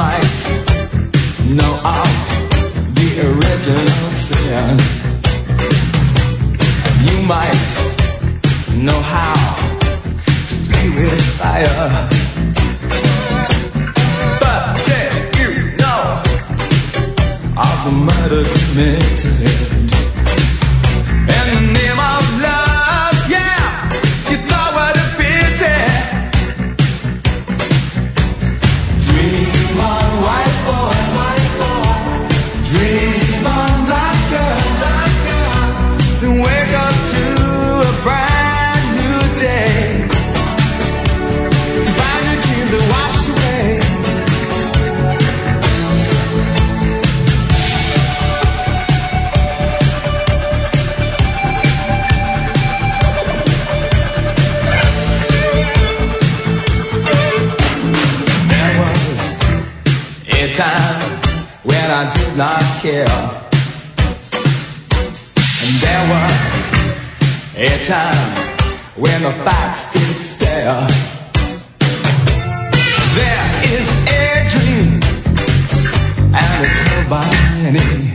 might know of the original sin. You might know how to play with fire. But did you know of the murder committed in the name of love? Yeah, you thought what a pity. Dream on, white boy, dream on, black girl, then wake up to a brand new day, to find your dreams are washed away. There was a time when I did not care, and there was a time when the facts did stare. There is a dream, and it's held by many.